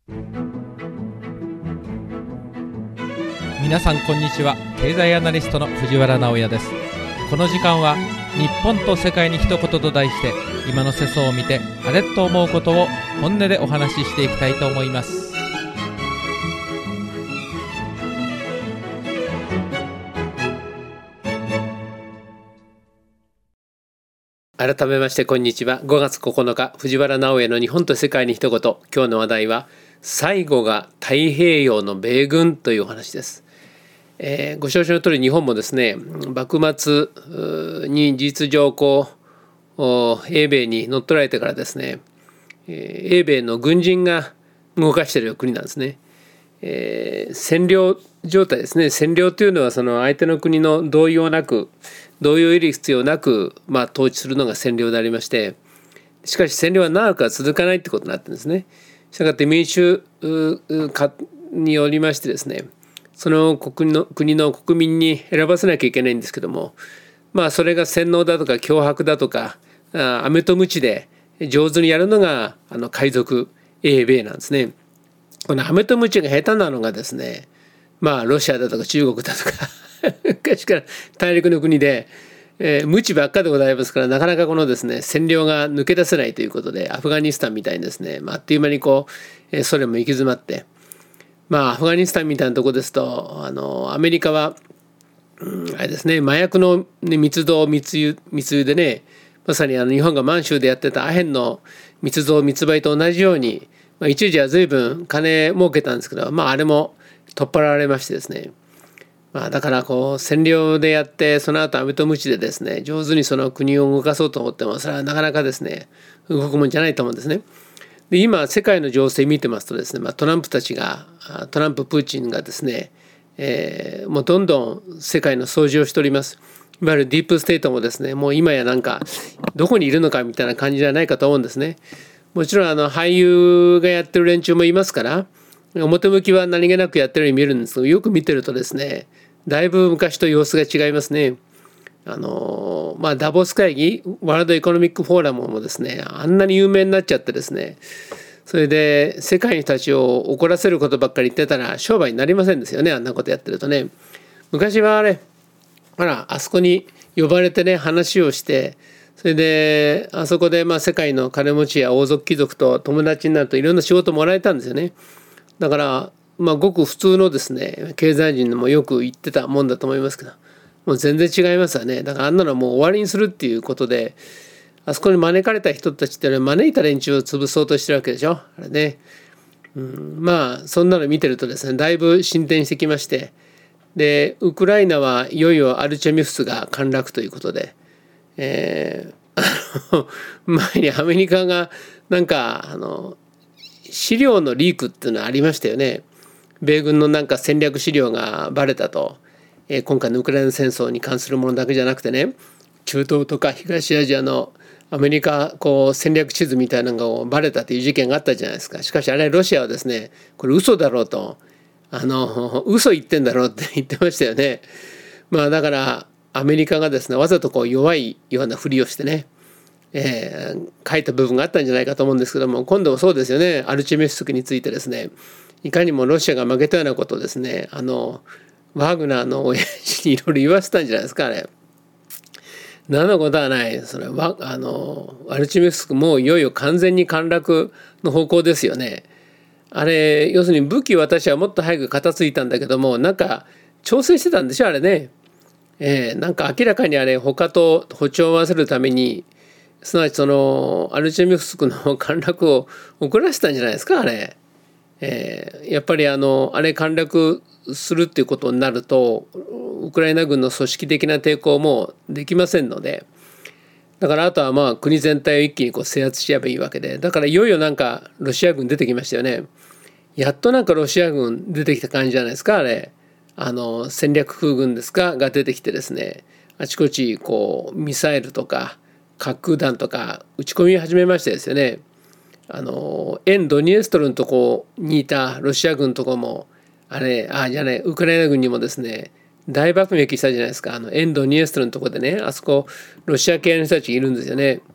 皆さんこんにちは。経済アナリストの藤原直也です。この時間は日本と世界に一言と題して、今の世相を見てあれっと思うことを本音でお話ししていきたいと思います。 改めましてこんにちは。5月9日藤原直也の日本と世界に一言。今日の話題は最後が太平洋の米軍というお話です。ご承知の通り日本もですね、幕末に事実上英米に乗っ取られてからですね、英米の軍人が動かしている国なんですね。占領状態ですね。占領というのはその相手の国の同意を得る必要なく、統治するのが占領でありまして、しかし占領は長くは続かないってことになってるんですね。したがって民主化によりましてですね、その国の国民に選ばせなきゃいけないんですけども、それが洗脳だとか脅迫だとか飴と鞭で上手にやるのが海賊英米なんですね。この飴と鞭が下手なのがですね、ロシアだとか中国だとか昔から大陸の国で、鞭ばっかでございますから、なかなかこのですね占領が抜け出せないということで、アフガニスタンみたいにですね、あっという間にソ連も行き詰まって、アフガニスタンみたいなとこですとアメリカは、あれですね、麻薬の密造密輸でね、まさに日本が満州でやってたアヘンの密造密売と同じように、一時は随分金儲けたんですけど、あれも取っ払われましてですね、だから占領でやって、その後アメとムチでですね上手にその国を動かそうと思っても、それはなかなかですね動くもんじゃないと思うんですね。で今世界の情勢見てますとですね、トランププーチンがですね、もうどんどん世界の掃除をしております。いわゆるディープステートもですね、もう今やなんかどこにいるのかみたいな感じじゃないかと思うんですね。もちろん俳優がやってる連中もいますから、表向きは何気なくやってるように見えるんですけど、よく見てるとですね、だいぶ昔と様子が違いますね。ダボス会議、ワールドエコノミックフォーラムもですね、あんなに有名になっちゃってですね、それで世界の人たちを怒らせることばっかり言ってたら商売になりませんですよね。あんなことやってるとね。昔はあそこに呼ばれてね、話をして、それであそこで世界の金持ちや王族貴族と友達になるといろんな仕事もらえたんですよね。だからごく普通のですね経済人もよく言ってたもんだと思いますけど、もう全然違いますよね。だからあんなのもう終わりにするっていうことで、あそこに招かれた人たちってのは招いた連中を潰そうとしてるわけでしょ、あれね。そんなの見てるとですね、だいぶ進展してきまして、でウクライナはいよいよアルチェミフスが陥落ということで、前にアメリカがなんか資料のリークっていうのはありましたよね。米軍のなんか戦略資料がバレたと。今回のウクライナ戦争に関するものだけじゃなくてね、中東とか東アジアのアメリカ戦略地図みたいなのがバレたという事件があったじゃないですか。しかしあれロシアはですね、これ嘘だろうと、嘘言ってんだろうって言ってましたよね。だからアメリカがですね、わざと弱いようなふりをしてね、書いた部分があったんじゃないかと思うんですけども、今度もそうですよね。アルチェミフスクについてですね、いかにもロシアが負けたようなことをですね、ワグナーの親父にいろいろ言わせたんじゃないですか、あれ。何のことはない。それアルチェミフスクもういよいよ完全に陥落の方向ですよね。あれ要するに武器私はもっと早く片付いたんだけども、なんか調整してたんでしょあれね。なんか明らかにあれ他と歩調を合わせるために、すなわちそのアルチェミフスクの陥落を遅らせたんじゃないですかあれ。やっぱりあれ陥落するっていうことになると、ウクライナ軍の組織的な抵抗もできませんので、だからあとは国全体を一気に制圧しちゃえばいいわけで、だからいよいよなんかロシア軍出てきましたよね。やっとなんかロシア軍出てきた感じじゃないですかあれ。戦略空軍ですかが出てきてですね、あちこちミサイルとか滑空弾とか撃ち込み始めましてですよね。沿ドニエストルのとこにいたロシア軍とかもウクライナ軍にもですね大爆撃したじゃないですか。沿ドニエストルのとこでね、あそこロシア系の人たちいるんですよね。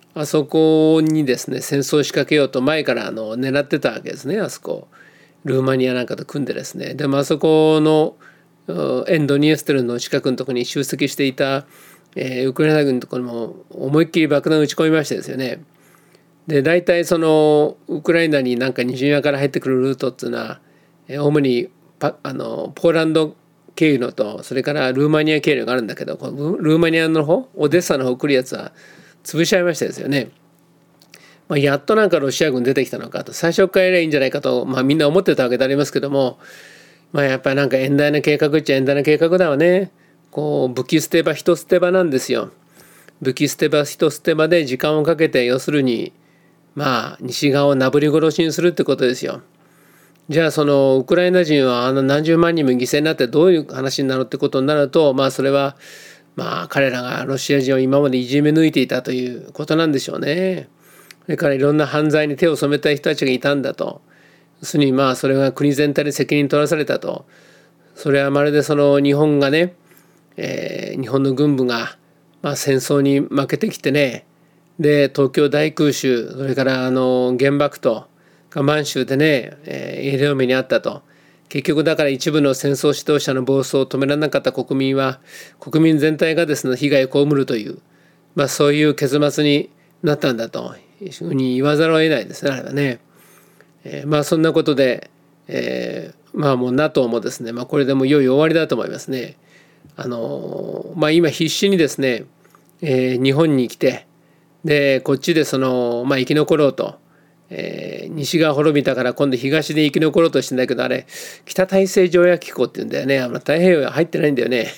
あそこにですね戦争を仕掛けようと前から狙ってたわけですね。あそこルーマニアなんかと組んでですね。でもあそこの沿ドニエストルの近くのところに集積していた、ウクライナ軍のところにも思いっきり爆弾を撃ち込みましてですよね。で大体そのウクライナになんか西側から入ってくるルートっていうのは、主にポーランド経由のとそれからルーマニア経由があるんだけど、このルーマニアの方オデッサの方来るやつは潰しちゃいましたですよね。やっとなんかロシア軍出てきたのかと最初からやればいいんじゃないかと、みんな思ってたわけでありますけども、やっぱりなんか遠大な計画っちゃ遠大な計画だわね。こう武器捨て場人捨て場なんですよ。武器捨て場人捨て場で時間をかけて要するに西側をなぶり殺しにするってことですよ。じゃあそのウクライナ人は何十万人も犠牲になってどういう話になるってことになると、それは彼らがロシア人を今までいじめ抜いていたということなんでしょうね。それからいろんな犯罪に手を染めた人たちがいたんだと。要するにそれが国全体で責任取らされたと。それはまるでその日本がね、日本の軍部が戦争に負けてきてね、で東京大空襲、それから原爆と満州でね、ひどい目にあったと。結局だから一部の戦争指導者の暴走を止められなかった国民は国民全体がですね被害を被るという、そういう結末になったんだというふうに言わざるを得ないですね、あれはね。そんなことで、もう NATO もですね、これでもういよいよ終わりだと思いますね。今必死にですね、日本に来て、でこっちで生き残ろうと、西が滅びたから今度東で生き残ろうとしてんだけど、あれ北大西洋条約機構って言うんだよね。太平洋は入ってないんだよね。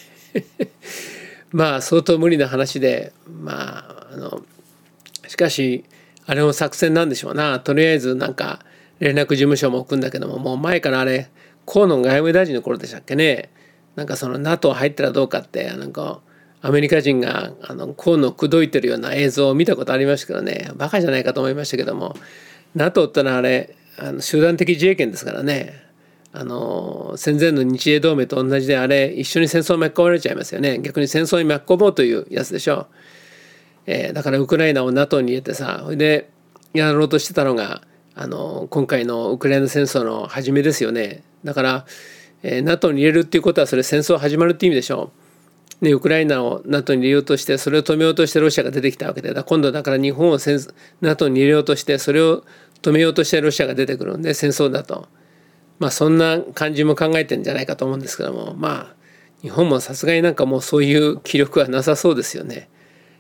相当無理な話で、しかしあれも作戦なんでしょうな。とりあえずなんか連絡事務所も置くんだけども、もう前からあれ河野外務大臣の頃でしたっけね。なんかその NATO 入ったらどうかってアメリカ人が河野を口説いてるような映像を見たことありましたけどね、バカじゃないかと思いましたけども、 NATO ってのはあれ集団的自衛権ですからね。戦前の日英同盟と同じで、あれ一緒に戦争を巻き込まれちゃいますよね。逆に戦争に巻き込もうというやつでしょ。だからウクライナを NATO に入れてさ、それでやろうとしてたのが今回のウクライナ戦争の始めですよね。だから、NATO に入れるっていうことはそれ戦争始まるって意味でしょう。ウクライナを NATO に入れようとして、それを止めようとしてロシアが出てきたわけで、今度だから日本をNATO に入れようとして、それを止めようとしてロシアが出てくるんで戦争だと、そんな感じも考えてるんじゃないかと思うんですけども、日本もさすがになんかもうそういう気力はなさそうですよね。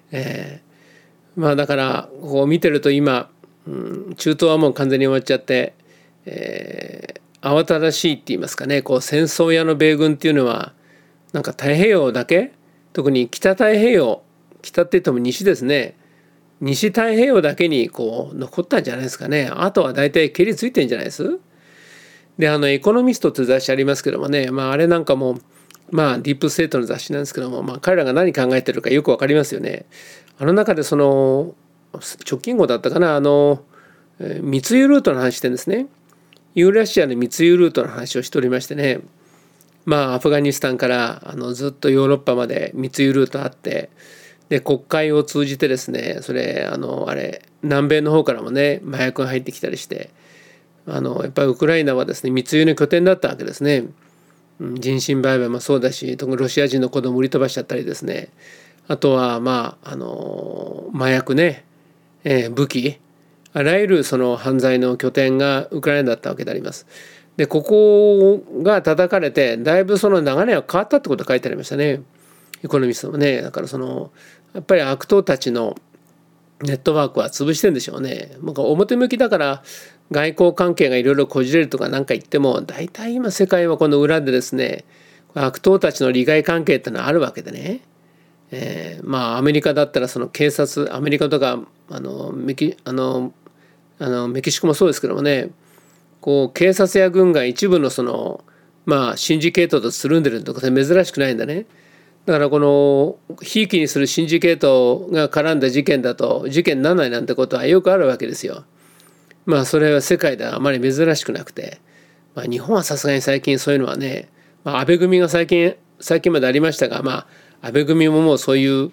だからこう見てると今、中東はもう完全に終わっちゃって、慌ただしいって言いますかね、こう戦争屋の米軍っていうのはなんか太平洋だけ、特に北太平洋、北って言っても西ですね、西太平洋だけにこう残ったんじゃないですかね。あとは大体蹴りついてんじゃないです。でエコノミストって雑誌ありますけどもね、あれなんかもディープステートの雑誌なんですけども、彼らが何考えてるかよくわかりますよね。あの中でその直近号だったかな、密輸ルートの話してるんですね。ユーラシアの密輸ルートの話をしておりましてね、アフガニスタンからずっとヨーロッパまで密輸ルートあって、で国会を通じてですね、それ南米の方からもね麻薬が入ってきたりして、やっぱりウクライナはですね密輸の拠点だったわけですね。人身売買もそうだし、特にロシア人の子供を売り飛ばしちゃったりですね、あとは麻薬ね、武器、あらゆるその犯罪の拠点がウクライナだったわけであります。でここが叩かれてだいぶその流れが変わったってことが書いてありましたね、エコノミストもね。だからやっぱり悪党たちのネットワークは潰してるんでしょうね。表向きだから外交関係がいろいろこじれるとか何か言っても、大体今世界はこの裏でですね悪党たちの利害関係ってのはあるわけでね、アメリカだったらその警察、アメリカとかメキシコもそうですけどもね、こう警察や軍が一部のシンジケートとつるんでるとか珍しくないんだね。だからこのひいきにするシンジケートが絡んだ事件だと事件にならないなんてことはよくあるわけですよ。それは世界ではあまり珍しくなくて、日本はさすがに最近そういうのはね、安倍組が最近までありましたが、安倍組ももうそういう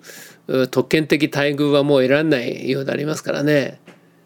特権的待遇はもう得られないようでありますからね、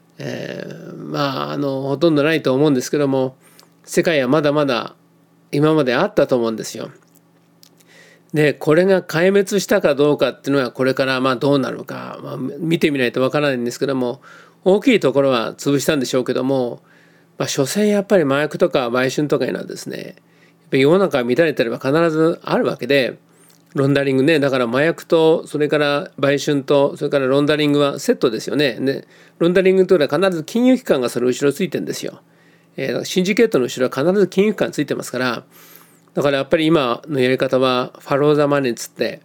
ほとんどないと思うんですけども、世界はまだまだ今まであったと思うんですよ。でこれが壊滅したかどうかっていうのはこれからどうなるか、見てみないとわからないんですけども、大きいところは潰したんでしょうけども、所詮やっぱり麻薬とか売春とかいうのはですね、やっぱり世の中が乱れてれば必ずあるわけで、ロンダリングね、だから麻薬とそれから売春とそれからロンダリングはセットですよね。でロンダリングというのは必ず金融機関がその後ろついてるんですよ。シンジケートの後ろは必ず金融機関ついてますから、だからやっぱり今のやり方はファロー・ザ・マネーっつって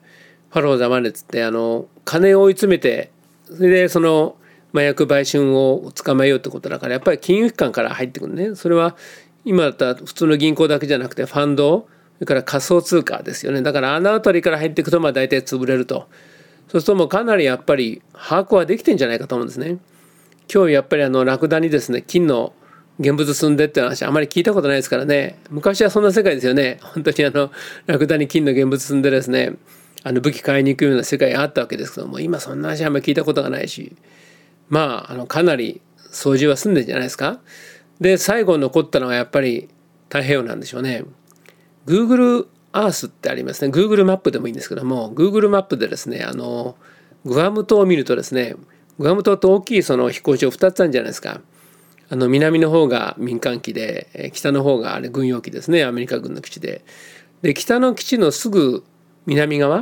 金を追い詰めて、それでその麻薬売春を捕まえようってことだから、やっぱり金融機関から入ってくるね。それは今だったら普通の銀行だけじゃなくてファンド、それから仮想通貨ですよね。だからあの辺りから入っていくと大体潰れると。そうするともうかなりやっぱり把握はできてんじゃないかと思うんですね。今日やっぱりラクダにですね、金の現物積んでって話あまり聞いたことないですからね。昔はそんな世界ですよね。本当にラクダに金の現物積んでですね、武器買いに行くような世界があったわけですけども、今そんな話あんまり聞いたことがないし、かなり掃除は済んでんじゃないですか。で最後残ったのはやっぱり太平洋なんでしょうね。Google Earth ってありますね。Google マップでもいいんですけども、Google マップでですね、グアム島を見るとですね、グアム島って大きいその飛行場2つあるんじゃないですか。南の方が民間機で、北の方があれ軍用機ですね、アメリカ軍の基地で。で北の基地のすぐ南側、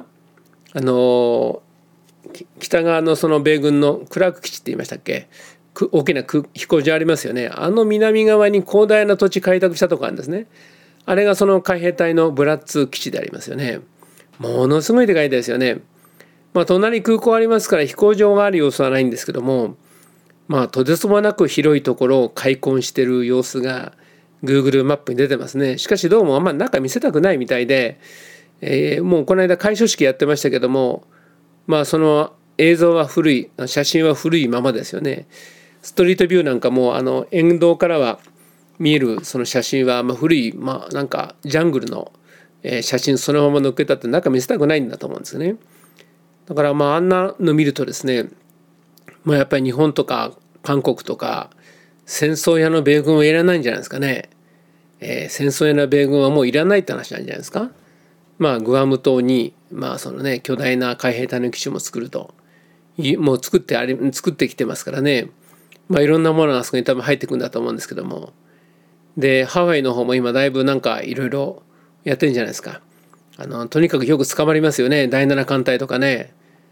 北側のその米軍のクラーク基地って言いましたっけ、大きな飛行場ありますよね。南側に広大な土地開拓したとこあるんですね。あれがその海兵隊のブラッツ基地でありますよね。ものすごいでかいですよね。隣に空港ありますから飛行場がある様子はないんですけども、とてつもなく広いところを開墾している様子が Google マップに出てますね。しかしどうもあんま中見せたくないみたいで、もうこの間開所式やってましたけども、その映像は古い、写真は古いままですよね。ストリートビューなんかも沿道からは見えるその写真は古い、なんかジャングルの写真そのまま載っけたって中見せたくないんだと思うんですよね。だからあんなの見るとですね、やっぱり日本とか韓国とか戦争屋の米軍はいらないんじゃないですかね。戦争屋の米軍はもういらないって話なんじゃないですか。グアム島にそのね巨大な海兵隊の基地も作ると、もう作ってきてますからね。いろんなものがあそこに多分入ってくるんだと思うんですけども、でハワイの方も今だいぶなんかいろいろやってるんじゃないですか。とにかくよく捕まりますよね。第7艦隊とかね。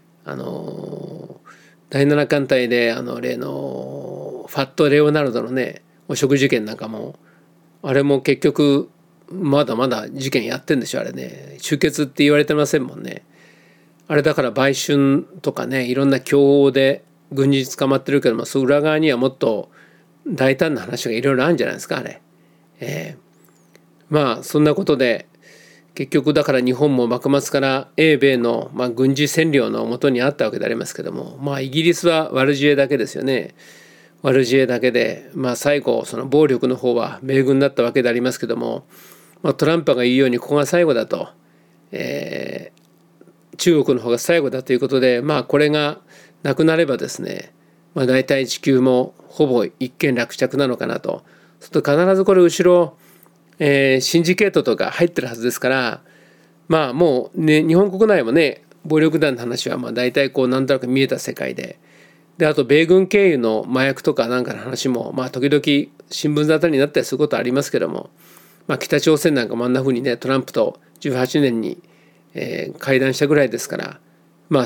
第7艦隊で例のファット・レオナルドのね汚職事件なんかも、あれも結局まだまだ事件やってんでしょあれね。終結って言われてませんもんね。あれだから売春とかね、いろんな共謀で軍人捕まってるけども、その裏側にはもっと大胆な話がいろいろあるんじゃないですかあれ。そんなことで結局だから日本も幕末から英米の軍事占領のもとにあったわけでありますけども、イギリスは悪知恵だけですよね。悪知恵だけで、最後その暴力の方は米軍だったわけでありますけども、トランプが言うようにここが最後だと、中国の方が最後だということで、これがなくなればですね、大体地球もほぼ一件落着なのかなと。そうすると必ずこれ後ろシンジケートとか入ってるはずですから、もうね日本国内もね暴力団の話は大体なんとなく見えた世界で、あと米軍経由の麻薬とかなんかの話も時々新聞沙汰になったりすることはありますけども、北朝鮮なんかもあんな風にねトランプと18年に、会談したぐらいですから、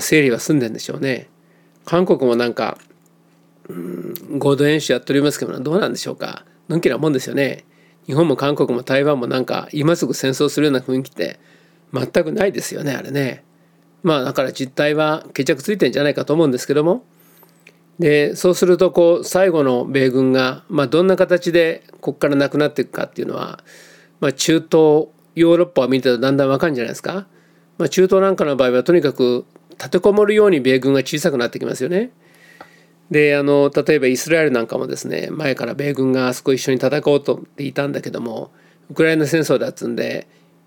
整理は済んでんでしょうね。韓国もなんか、合同演習やっておりますけどどうなんでしょうか。のんきなもんですよね。日本も韓国も台湾もなんか今すぐ戦争するような雰囲気って全くないですよねあれね。だから実態は決着ついてんじゃないかと思うんですけども、でそうすると最後の米軍がどんな形でここからなくなっていくかっていうのは、中東ヨーロッパを見てるとだんだん分かるんじゃないですか。中東なんかの場合はとにかく立てこもるように米軍が小さくなってきますよね。で例えばイスラエルなんかもですね、前から米軍があそこ一緒に戦おうとっていたんだけども、ウクライナ戦争だっつんで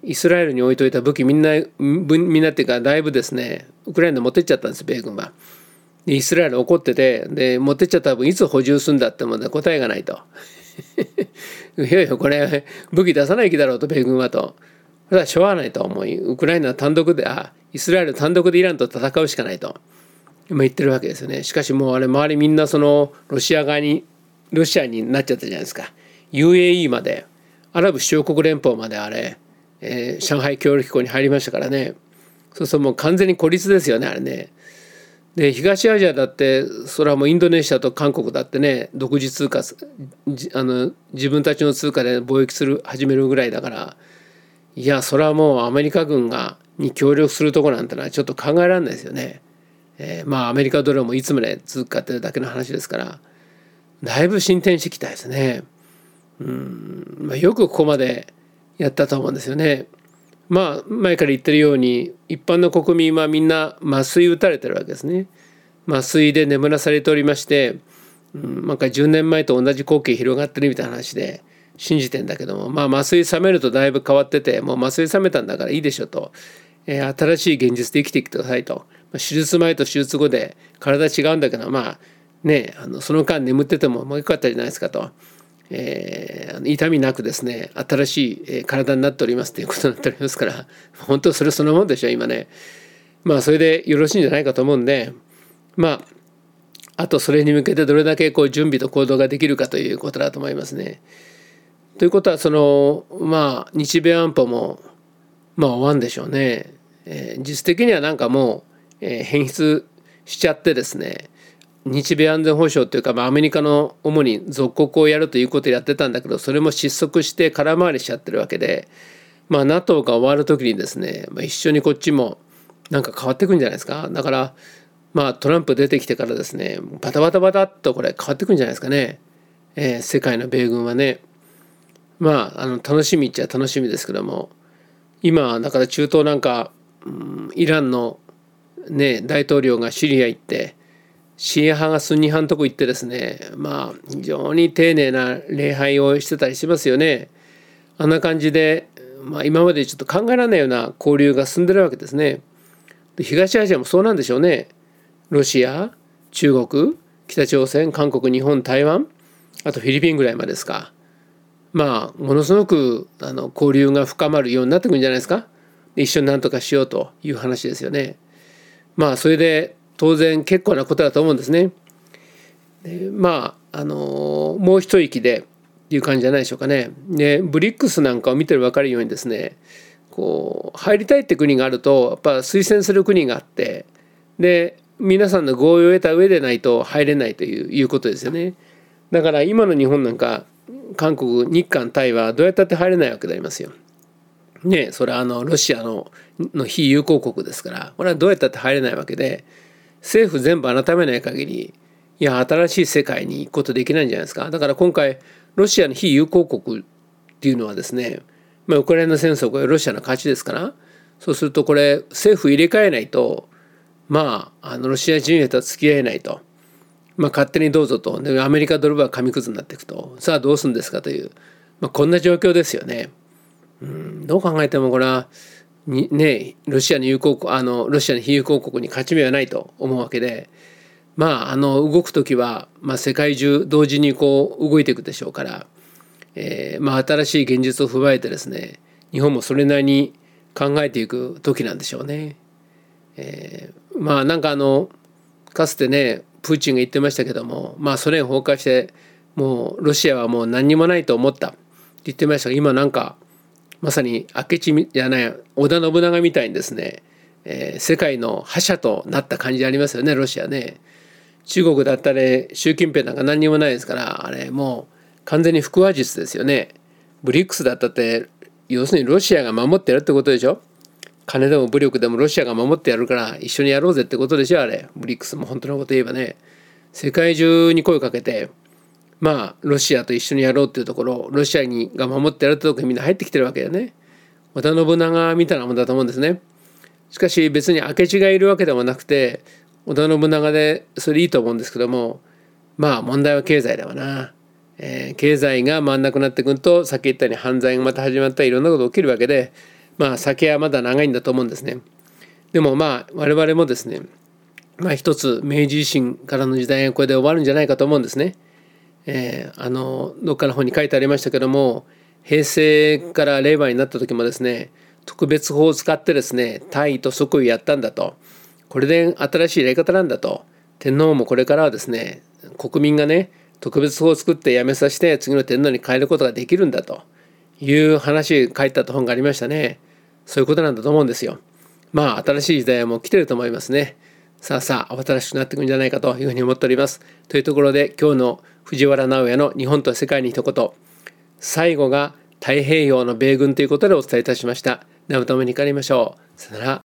イスラエルに置いといた武器みんなっていうかだいぶですねウクライナ持ってっちゃったんです米軍は。でイスラエル怒っててで持ってっちゃった分いつ補充するんだってもんで答えがないといやいやこれ武器出さない気だろうと米軍はと。それはしょうがないと思いウクライナ単独でイスラエル単独でイランと戦うしかないと今言ってるわけですよね。しかしもうあれ周りみんなそのロシアになっちゃったじゃないですか。 UAE までアラブ首長国連邦まであれ、上海協力機構に入りましたからね。そうするともう完全に孤立ですよねあれね。で東アジアだってそれはもうインドネシアと韓国だってね独自通貨自分たちの通貨で貿易始めるぐらいだから、いやそれはもうアメリカ軍に協力するとこなんてのはちょっと考えられないですよね。まあアメリカドルもいつまで続くかっていうだけの話ですからだいぶ進展してきたですね。よくここまでやったと思うんですよね。まあ前から言ってるように一般の国民はみんな麻酔打たれてるわけですね。麻酔で眠らされておりまして、なんか10年前と同じ光景広がってるみたいな話で信じてんだけども、まあ麻酔冷めるとだいぶ変わっててもう麻酔冷めたんだからいいでしょと、新しい現実で生きていってくださいと。手術前と手術後で体違うんだけどまあねその間眠っててもよかったじゃないですかと。痛みなくですね新しい体になっておりますということになっておりますから本当それそのもんでしょ今ね。まあそれでよろしいんじゃないかと思うんでまああとそれに向けてどれだけ準備と行動ができるかということだと思いますね。ということはまあ日米安保も終わんでしょうね。実質的にはなんかもう、変質しちゃってですね日米安全保障というか、アメリカの主に属国をやるということをやってたんだけどそれも失速して空回りしちゃってるわけで、NATO が終わる時にですね、一緒にこっちもなんか変わってくんじゃないですか。だからトランプ出てきてからですねバタバタバタっとこれ変わってくんじゃないですかね。世界の米軍はね楽しみっちゃ楽しみですけども今だから中東なんか、イランの大統領がシリア行ってシーア派がスンニ派のとこ行ってですね非常に丁寧な礼拝をしてたりしますよね。あんな感じで、今までちょっと考えられないような交流が進んでるわけですね。で東アジアもそうなんでしょうね。ロシア、中国、北朝鮮、韓国、日本、台湾あとフィリピンぐらいまでですか。ものすごく交流が深まるようになってくるんじゃないですか。一緒に何とかしようという話ですよね。それで当然結構なことだと思うんですね。でもう一息でっていう感じじゃないでしょうかね。でブリックスなんかを見てる分かるようにですね入りたいって国があるとやっぱ推薦する国があってで皆さんの合意を得た上でないと入れないということですよね。だから今の日本なんか韓国、日韓、タイはどうやったって入れないわけでありますよ。それはロシアの非友好国ですからこれはどうやったって入れないわけで政府全部改めない限り新しい世界に行くことできないんじゃないですか。だから今回ロシアの非友好国っていうのはですねウクライナ戦争これロシアの勝ちですからそうするとこれ政府入れ替えないとロシア人へとは付き合えないと。勝手にどうぞと。でアメリカドルは紙くずになっていくと。さあどうするんですかという、こんな状況ですよね。どう考えてもこれはロシアの非友好国に勝ち目はないと思うわけで動く時は、世界中同時に動いていくでしょうから、新しい現実を踏まえてですね日本もそれなりに考えていく時なんでしょうね。なんかかつてねプーチンが言ってましたけどもソ連崩壊してもうロシアはもう何にもないと思ったって言ってましたが今なんかまさに織田信長みたいにですね、世界の覇者となった感じありますよねロシアね。中国だったら習近平なんか何にもないですからあれもう完全に腹話術ですよね。ブリックスだったって要するにロシアが守ってやるってことでしょ。金でも武力でもロシアが守ってやるから一緒にやろうぜってことでしょあれ。ブリックスも本当のこと言えばね世界中に声をかけてロシアと一緒にやろうっていうところロシアが守ってやるってところにみんな入ってきてるわけだよね。織田信長みたいなもんだと思うんですね。しかし別に明智がいるわけでもなくて織田信長でそれいいと思うんですけども問題は経済だわな。経済が回んなくなってくるとさっき言ったように犯罪がまた始まったりいろんなこと起きるわけで先はまだ長いんだと思うんですね。でも我々もですね、一つ明治維新からの時代がこれで終わるんじゃないかと思うんですね。どっかの本に書いてありましたけども、平成から令和になった時もですね、特別法を使ってですね、大位と即位やったんだと、これで新しいやり方なんだと、天皇もこれからはですね、国民がね特別法を作ってやめさせて次の天皇に変えることができるんだという話書いてあった本がありましたね。そういうことなんだと思うんですよ。新しい時代はもう来てると思いますね。さあ慌ただしくなっていくんじゃないかというふうに思っております。というところで今日の藤原直哉の日本と世界に一言、最後が太平洋の米軍ということでお伝えいたしました。ではまたお目にかかりましょう。さよなら。